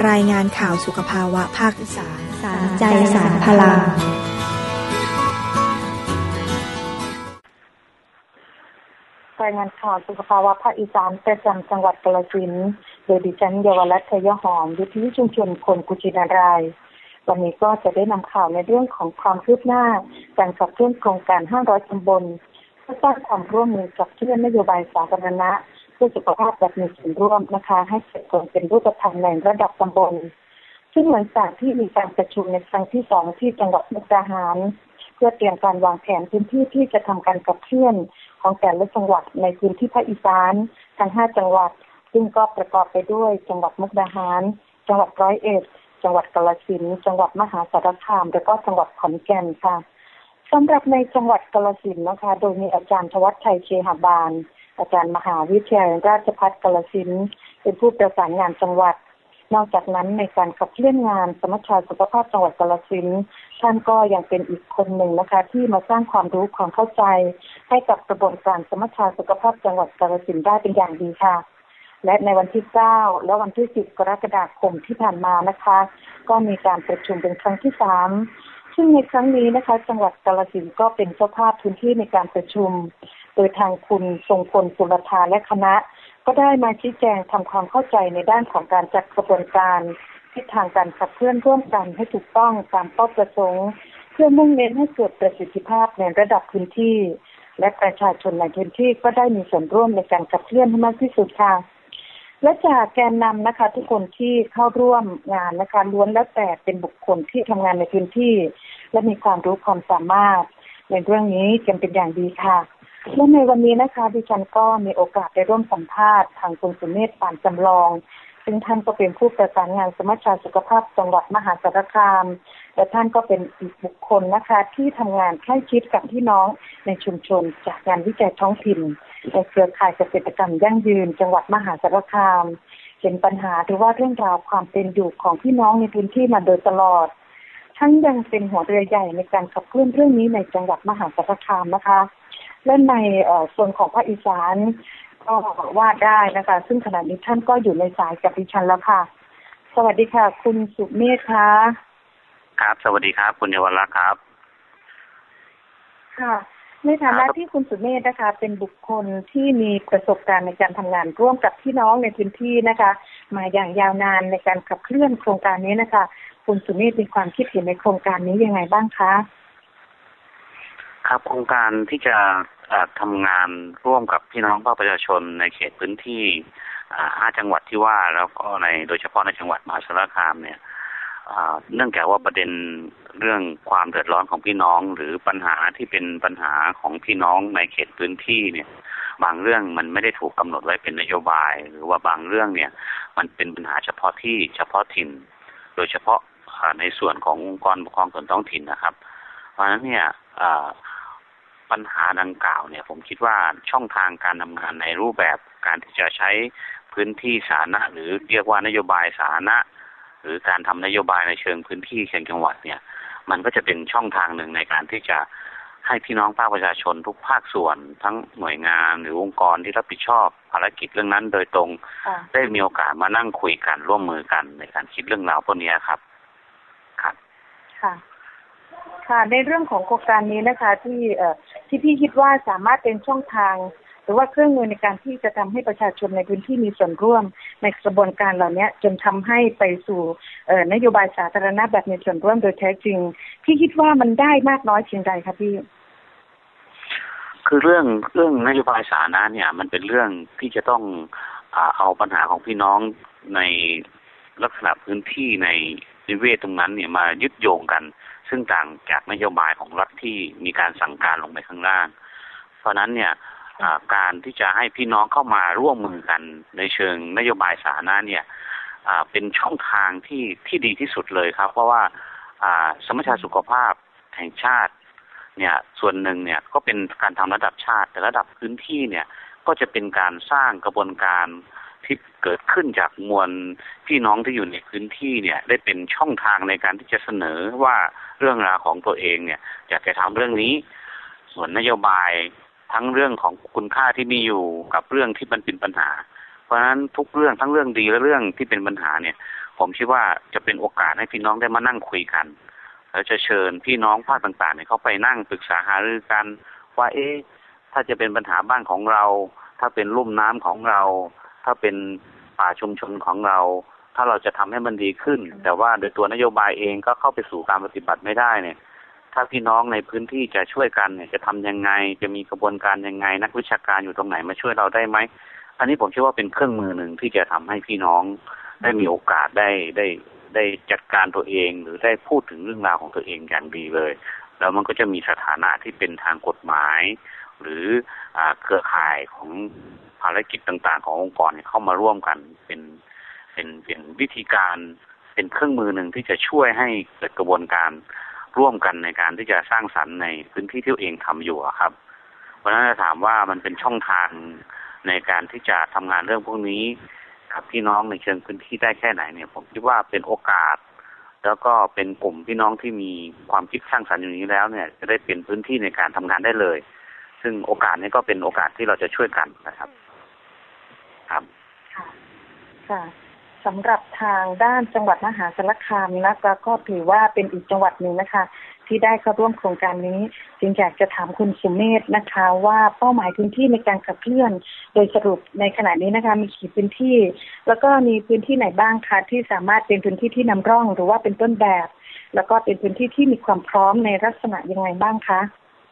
รายงานข่าวสุขภาวะภาคอีสานสารใจสารพลังรายงานข่าวสุขภาวะภาคอีสานประจำจังหวัดกาฬสินธุ์โดยดิฉันเยาวรัตน์ ชัยหอมวิทยุชุมชนคนกุชินารายณ์วันนี้ก็จะได้นำข่าวในเรื่องของความคืบหน้าการขับเคลื่อนโครงการ500ตำบลเพื่อสร้างความร่วมมือกับเคลื่อนนโยบายสาธารณะเพื่อสุขภาพแบบมีส่วนร่วมนะคะให้เกิดผลเป็นรูปธรรมในระดับตำบลซึ่งหลังจากที่มีการประชุมในครั้งที่2ที่จังหวัดมุกดาหารเพื่อเตรียมการวางแผนพื้นที่ที่จะทำการขับเคลื่อนของแต่ละจังหวัดในพื้นที่ภาคอีสานทั้ง5จังหวัดซึ่งก็ประกอบไปด้วยจังหวัดมุกดาหารจังหวัดร้อยเอ็ดจังหวัดกาฬสินธุ์จังหวัดมหาสารคามและก็จังหวัดขอนแก่นค่ะสำหรับในจังหวัดกาฬสินธุ์นะคะโดยมีอาจารย์ธวัชชัยเชหบาลอาจารย์มหาวิทยาลัยราชภัฏกาฬสินธุ์เป็นผู้ประสานงานจังหวัดนอกจากนั้นในการขับเคลื่อนงานสมัชชาสุขภาพจังหวัดกาฬสินธุ์ท่านก็ยังเป็นอีกคนหนึ่งนะคะที่มาสร้างความรู้ความเข้าใจให้กับกระบวนการสมัชชาสุขภาพจังหวัดกาฬสินธุ์ได้เป็นอย่างดีค่ะและในวันที่9และวันที่10กรกฎาคมที่ผ่านมานะคะก็มีการประชุมเป็นครั้งที่3ซึ่งในครั้งนี้นะคะจังหวัดกาฬสินธุ์ก็เป็นเจ้าภาพพื้นที่ในการประชุมโดยทางคุณทรงพลสุรธาและคณะก็ได้มาชี้แจงทำความเข้าใจในด้านของการจัดกระบวนการทิศทางการขับเคลื่อนร่วมกันให้ถูกต้องตามเป้าประสงค์เพื่อมุ่งเน้นให้เกิดประสิทธิภาพในระดับพื้นที่และประชาชนในพื้นที่ก็ได้มีส่วนร่วมในการขับเคลื่อนให้มากที่สุดค่ะและจากแกนนำนะคะทุกคนที่เข้าร่วมงานนะคะล้วนแล้วแต่เป็นบุคคลที่ทำงานในพื้นที่และมีความรู้ความสามารถในเรื่องนี้กันเป็นอย่างดีค่ะและในวันนี้นะคะดิฉันก็มีโอกาสได้ร่วมสัมภาษณ์ทางคุณสุเมธ ปานจำลองซึ่งท่านก็เป็นผู้ประสานงานสมัชชาสุขภาพจังหวัดมหาสารคามและท่านก็เป็นอีกบุคคลนะคะที่ทำงานใกล้ชิดกับพี่น้องในชุมชนจากงานวิจัยท้องถิ่นในเครือข่ายเกษตรกรรมยั่งยืนจังหวัดมหาสารคามเห็นปัญหาหรือว่าเรื่องราวความเป็นอยู่ของพี่น้องในพื้นที่มาโดยตลอดทั้งยังเป็นหัวเรือใหญ่ในการขับเคลื่อนเรื่องนี้ในจังหวัดมหาสารคามนะคะและในส่วนของภาคอีสานก็ว่าได้นะคะซึ่งขณะนี้ท่านก็อยู่ในสายกับดิฉันแล้วค่ะสวัสดีค่ะคุณสุเมธค่ะครับสวัสดีครับคุณเยาวรักษ์ครับค่ะในฐานะที่คุณสุเมธนะคะเป็นบุคคลที่มีประสบการณ์ในการทำงานร่วมกับพี่น้องในพื้นที่นะคะมาอย่างยาวนานในการขับเคลื่อนโครงการนี้นะคะคุณสุเมธมีความคิดเห็นในโครงการนี้ยังไงบ้างคะครับโครงการที่จะทำงานร่วมกับพี่น้องภาคประชาชนในเขตพื้นที่5จังหวัดที่ว่าแล้วก็ในโดยเฉพาะในจังหวัดมหาสารคามเนี่ยเนื่องจากว่าประเด็นเรื่องความเดือดร้อนของพี่น้องหรือปัญหาที่เป็นปัญหาของพี่น้องในเขตพื้นที่เนี่ยบางเรื่องมันไม่ได้ถูกกำหนดไว้เป็นนโยบายหรือว่าบางเรื่องเนี่ยมันเป็นปัญหาเฉพาะที่เฉพาะถิ่นโดยเฉพาะในส่วนขององค์กรปกครองส่วนท้องถิ่นนะครับเพราะฉะนั้นเนี่ยปัญหาดังกล่าวเนี่ยผมคิดว่าช่องทางการทำงานในรูปแบบการที่จะใช้พื้นที่สาธารณะหรือเรียกว่านโยบายสาธารณะหรือการทำนโยบายในเชิงพื้นที่เชิงจังหวัดเนี่ยมันก็จะเป็นช่องทางหนึ่งในการที่จะให้พี่น้องภาคประชาชนทุกภาคส่วนทั้งหน่วยงานหรือองค์กรที่รับผิดชอบภารกิจเรื่องนั้นโดยตรงได้มีโอกาสมานั่งคุยกันร่วมมือกันในการคิดเรื่องราวพวกนี้ครับครับค่ะค่ะในเรื่องของโครงการนี้นะคะที่พี่คิดว่าสามารถเป็นช่องทางหรือว่าเครื่องมือในการที่จะทำให้ประชาชนในพื้นที่มีส่วนร่วมในกระบวนการเหล่านี้จนทำให้ไปสู่นโยบายสาธารณะแบบมีส่วนร่วมโดยแท้จริงพี่คิดว่ามันได้มากน้อยเพียงใดคะพี่คือเรื่องนโยบายสาธารณะเนี่ยมันเป็นเรื่องที่จะต้องเอาปัญหาของพี่น้องในลักษณะพื้นที่ในนิเวศตรงนั้นเนี่ยมายึดโยงกันซึ่งต่างจากนโยบายของรัฐที่มีการสั่งการลงไปข้างล่างเพราะนั้นเนี่ยการที่จะให้พี่น้องเข้ามาร่วมมือกันในเชิงนโยบายสาธารณะเนี่ยเป็นช่องทางที่ดีที่สุดเลยครับเพราะว่าสมัชชาสุขภาพแห่งชาติเนี่ยส่วนหนึ่งเนี่ยก็เป็นการทำระดับชาติแต่ระดับพื้นที่เนี่ยก็จะเป็นการสร้างกระบวนการที่เกิดขึ้นจากมวลพี่น้องที่อยู่ในพื้นที่เนี่ยได้เป็นช่องทางในการที่จะเสนอว่าเรื่องราวของตัวเองเนี่ยอยากจะทำเรื่องนี้ส่วนนโยบายทั้งเรื่องของคุณค่าที่มีอยู่กับเรื่องที่มันเป็นปัญหาเพราะฉะนั้นทุกเรื่องทั้งเรื่องดีและเรื่องที่เป็นปัญหาเนี่ยผผมคิดว่าจะเป็นโอกาสให้พี่น้องได้มานั่งคุยกันแล้วจะเชิญพี่น้องภาคต่างๆเนี่ยเขาไปนั่งปรึกษาหารือกันว่าถ้าจะเป็นปัญหาบ้านของเราถ้าเป็นลุ่มน้ำของเราถ้าเป็นป่าชุมชนของเราถ้าเราจะทำให้มันดีขึ้นแต่ว่าโดยตัวนโยบายเองก็เข้าไปสู่การปฏิบัติไม่ได้เนี่ยถ้าพี่น้องในพื้นที่จะช่วยกันเนี่ยจะทำยังไงจะมีกระบวนการยังไงนักวิชาการอยู่ตรงไหนมาช่วยเราได้ไหมอันนี้ผมคิดว่าเป็นเครื่องมือหนึ่งที่จะทำให้พี่น้องได้มีโอกาสได้จัดการตัวเองหรือได้พูดถึงเรื่องราวของตัวเองอย่างดีเลยแล้วมันก็จะมีสถานะที่เป็นทางกฎหมายหรือเครือข่ายของภารกิจต่างๆขององค์กรเข้ามาร่วมกันเป็นวิธีการเป็นเครื่องมือหนึ่งที่จะช่วยให้เกิดกระบวนการร่วมกันในการที่จะสร้างสรรค์ในพื้นที่ที่ตัวเองทำอยู่ครับเพราะฉะนั้นถามว่ามันเป็นช่องทางในการที่จะทำงานเรื่องพวกนี้กับพี่น้องในเชิงพื้นที่ได้แค่ไหนเนี่ยผมคิดว่าเป็นโอกาสแล้วก็เป็นกลุ่มพี่น้องที่มีความคิดสร้างสรรค์อย่างนี้แล้วเนี่ยจะได้เป็นพื้นที่ในการทำงานได้เลยซึ่งโอกาสนี้ก็เป็นโอกาสที่เราจะช่วยกันนะครับครับค่ะสำหรับทางด้านจังหวัดมหาสารคามนะคะก็ถือว่าเป็นอีกจังหวัดหนึ่งนะคะที่ได้เข้าร่วมโครงการนี้จึงอยากจะถามคุณสุเมธนะคะว่าเป้าหมายพื้นที่ในการขับเคลื่อนโดยสรุปในขณะนี้นะคะมีกี่พื้นที่แล้วก็มีพื้นที่ไหนบ้างคะที่สามารถเป็นพื้นที่ที่นำร่องหรือว่าเป็นต้นแบบแล้วก็เป็นพื้นที่ที่มีความพร้อมในลักษณะยังไงบ้างคะ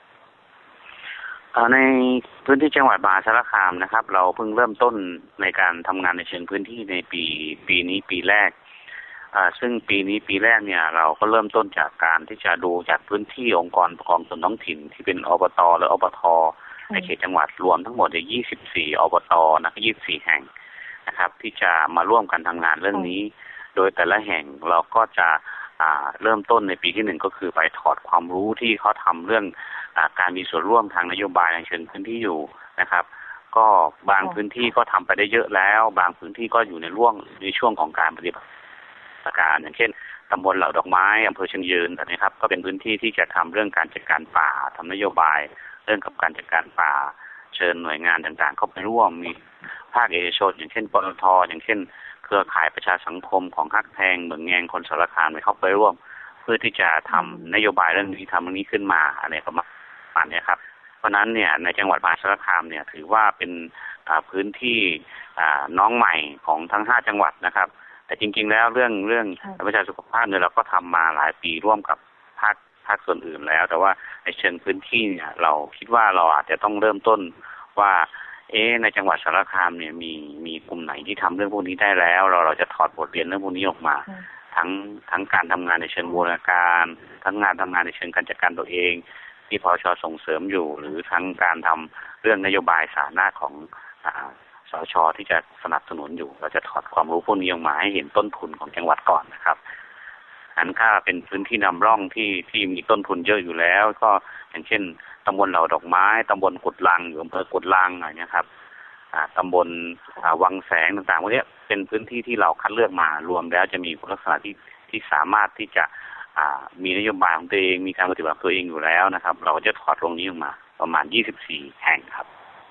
ในพื้นที่จังหวัดมหาสารคามนะครับเราเพิ่งเริ่มต้นในการทำงานในเชิงพื้นที่ในปีนี้ปีแรกซึ่งปีแรกเนี่ยเราก็เริ่มต้นจากการที่จะดูจากพื้นที่องค์กรปกครองส่วนท้องถิ่นที่เป็นอบตและอบทในเขตจังหวัดรวมทั้งหมด24อบตนะ24แห่งนะครับที่จะมาร่วมกันทำงานเรื่องนี้โดยแต่ละแห่งเราก็จะเริ่มต้นในปีที่1ก็คือไปถอดความรู้ที่เขาทำเรื่องการมีส่วนร่วมทางนโยบายในเชิงพื้นที่อยู่นะครับก็บางพื้นที่ก็ทำไปได้เยอะแล้วบางพื้นที่ก็อยู่ในช่วงของการปฏิบัติการอย่างเช่นตำบลเหล่าดอกไม้อำเภอเชียงยืนนะครับก็เป็นพื้นที่ที่จะทำเรื่องการจัดการป่าทำนโยบายเรื่องกับการจัดการป่าเชิญหน่วยงานต่างๆเข้าไปร่วมมีภาคเอกชนอย่างเช่นปตท.อย่างเช่นเครือข่ายประชาสังคมของฮักแพงเมืองแงงคนสารคามไปเข้าไปร่วมเพื่อที่จะทำนโยบายเรื่องนี้ทำเรื่องนี้ขึ้นมาอะไรประมาณนี้ครับเพราะนั้นเนี่ยในจังหวัดมหาสารคามเนี่ยถือว่าเป็นพื้นที่น้องใหม่ของทั้ง5จังหวัดนะครับแต่จริงๆแล้วเรื่องประชาสุขภาพเนี่ยเราก็ทำมาหลายปีร่วมกับภาคส่วนอื่นแล้วแต่ว่าในเชิงพื้นที่เนี่ยเราคิดว่าเราอาจจะต้องเริ่มต้นว่าในจังหวัดสารคามเนี่ยมีกลุ่มไหนที่ทำเรื่องพวกนี้ได้แล้วเราจะถอดบทเรียนเรื่องพวกนี้ออกมาทั้งการทำงานในเชิงบูรณาการทั้งงานทำงานในเชิงการจัดการตัวเองที่พช.ส่งเสริมอยู่หรือทั้งการทำเรื่องนโยบายสาธารณะของสช.ที่จะสนับสนุนอยู่เราจะถอดความรู้พวกนี้ออกมาให้เห็นต้นทุนของจังหวัดก่อนนะครับอันถ้าเป็นพื้นที่นำร่องที่มีต้นทุนเยอะอยู่แล้วก็อย่างเช่นตำบลเหล่าดอกไม้ตำบลกุดลังอยู่อำเภอกุดลังอะไรเงี้ยครับตำบลวังแสงต่างๆพวกนี้เป็นพื้นที่ที่เราคัดเลือกมารวมแล้วจะมีลักษณะที่สามารถที่จะมีนโยบายของตัวเองมีการปฏิบัติตัวเองอยู่แล้วนะครับเราจะถอดตรงนี้ออกมาประมาณ24แห่งครับ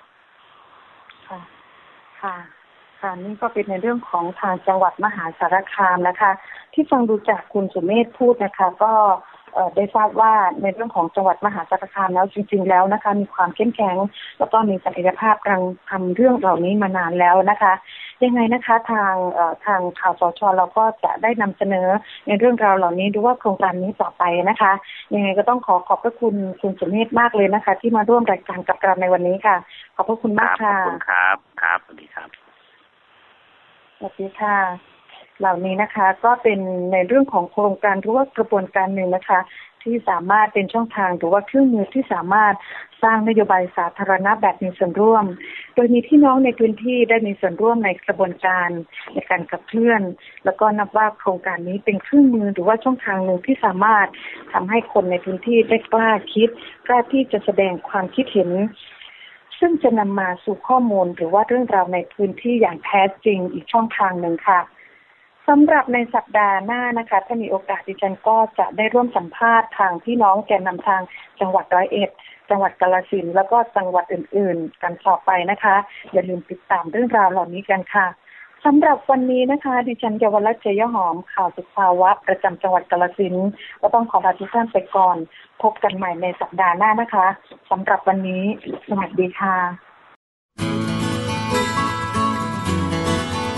ค่ะนี่ก็เป็นในเรื่องของทางจังหวัดมหาสารคามนะคะที่ฟังดูจากคุณสุเมธพูดนะคะก็ได้ทราบว่าในเรื่องของจังหวัดมหาสารคามแล้วจริงๆแล้วนะคะมีความเข้มแข็งแล้วก็มีศักยภาพการทำเรื่องเหล่านี้มานานแล้วนะคะยังไงนะคะทางข่าวสช.เราก็จะได้นำเสนอในเรื่องราวเหล่านี้ดูว่าโครงการนี้ต่อไปนะคะยังไงก็ต้องขอบพระคุณคุณสุเมธมากเลยนะคะที่มาร่วมรายการกับเราในวันนี้ค่ะขอบพระคุณมากค่ะขอบคุณครับสวัสดีครับสวัสดีค่ะเหล่านี้นะคะก็เป็นในเรื่องของโครงการหรือว่ากระบวนการหนึ่งนะคะที่สามารถเป็นช่องทางหรือว่าเครื่องมือที่สามารถสร้างนโยบายสาธารณะแบบมีส่วนร่วมโดยมีพี่น้องในพื้นที่ได้มีส่วนร่วมในกระบวนการในการขับเคลื่อนแล้วก็นับว่าโครงการนี้เป็นเครื่องมือหรือว่าช่องทางหนึ่งที่สามารถทำให้คนในพื้นที่ได้กล้าคิดกล้าที่จะแสดงความคิดเห็นซึ่งจะนำมาสู่ข้อมูลหรือว่าเรื่องราวในพื้นที่อย่างแท้จริงอีกช่องทางหนึ่งค่ะสำหรับในสัปดาห์หน้านะคะถ้ามีโอกาสดิฉันก็จะได้ร่วมสัมภาษณ์ทางพี่น้องแกนนำทางจังหวัด101จังหวัดกาฬสินธุ์แล้วก็จังหวัดอื่นๆกันต่อไปนะคะอย่าลืมติดตามเรื่องราวเหล่านี้กันค่ะสำหรับวันนี้นะคะดิฉันเยาวรัตน์ เจยหอมข่าวสุขภาวะประจำจังหวัดกาฬสินธุ์ก็ต้องขอลาทุกท่านไปก่อนพบกันใหม่ในสัปดาห์หน้านะคะสำหรับวันนี้สวัสดีค่ะ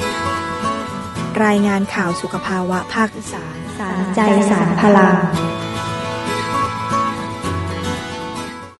รายงานข่าวสุขภาวะภาคอีสานสารใจสารพลัง